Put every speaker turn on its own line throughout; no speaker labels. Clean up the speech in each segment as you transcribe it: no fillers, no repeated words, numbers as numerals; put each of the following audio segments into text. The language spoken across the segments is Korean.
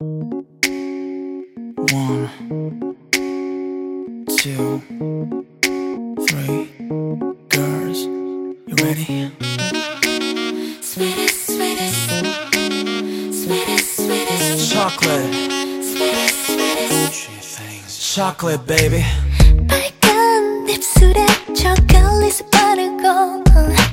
One, two, three. Girls, you ready?
Sweetest, sweetest, sweetest, sweetest,
Chocolate,
sweetest, sweetest.
chocolate baby.
빨간 입술에 초콜릿을 바르고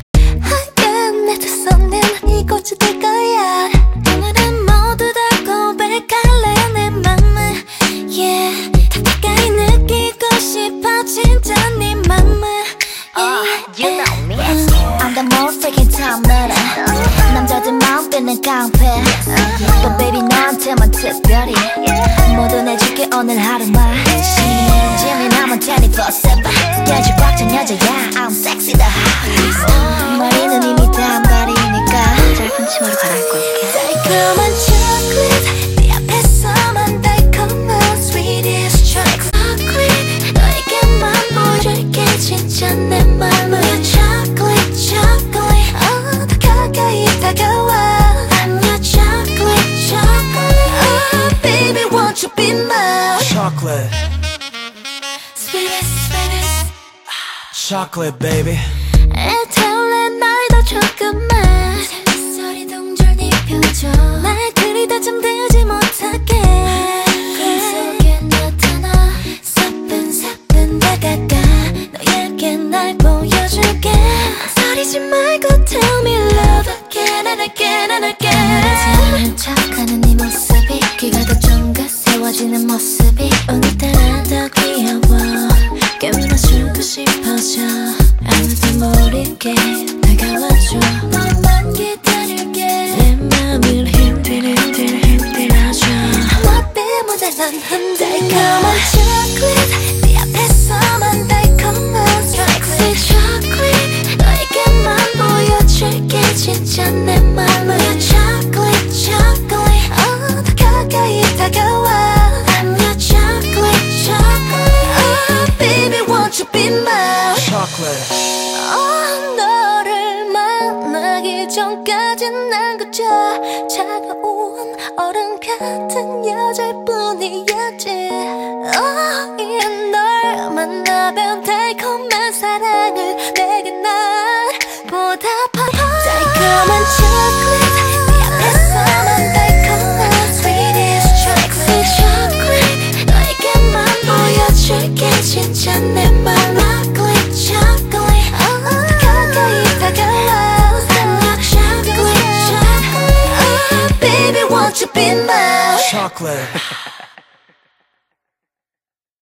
하얀 내 두 손은 이곳에 들 거야. 오늘은 모두 다 고백할래 내 맘을. Yeah, 더 가까이 느끼고 싶어 진짜 네 맘을.
You know me. I'm the most freaking time nerd. 남자들 마음 뺏는 깡패. But baby 너한테만 특별히 모두 내줄게 오늘 하루만. 신의 남은 24/7 스케줄 꽉 찬 여자야. I'm sexy the hottest. 머리는 이미 단발이니까 짧은 치마로 갈아입고 올게.
달콤한 chocolate 네 앞에서만 달콤한 sweetest chocolate. 너에게만 보여줄게 진짜 내 맘을. chocolate chocolate 더 가까이 다가와. I'm your chocolate chocolate. Oh baby won't you be mine.
Chocolate,
sweetest sweetest
chocolate baby.
애탈래 날 더 조금만. 소리 동절 네 표정 날 들이다 잠들지 못하게. 꿈속에 나타나 사뿐사뿐 다가가 너에게 날 보여줄게. 망설이지 말고 tell me love again and again and again. 척하는 네 모습이 귀가 더 쫑긋 세워지는 모습이 오늘따라 더 귀여워. 깨물어주고 싶어져. 아무도 모르게 다가와줘. 너만 기다릴게. 내 맘을 힘들어줘. 너 때문에 난 달콤한 chocolate 네 앞에서만 달콤한 sexy chocolate. 너에게만 보여줄게 진짜 내 맘을. chocolate chocolate 더 가까이 다가와. I'm your chocolate chocolate. Oh baby won't you be mine.
Chocolate,
너를 만나기 전까진 난 그저 차가운 얼음 같은 여자일 뿐이었지. 이제 널 만나면 달콤한 사랑을 내게 난 보답하. 달콤한 chocolate 네 앞에서만 달콤한 sweetest chocolate. 너에게만 보여줄게 진짜 내 맘을. chocolate 가까이 다가와. I'm your chocolate chocolate. Oh baby won't you be mine.
chocolate.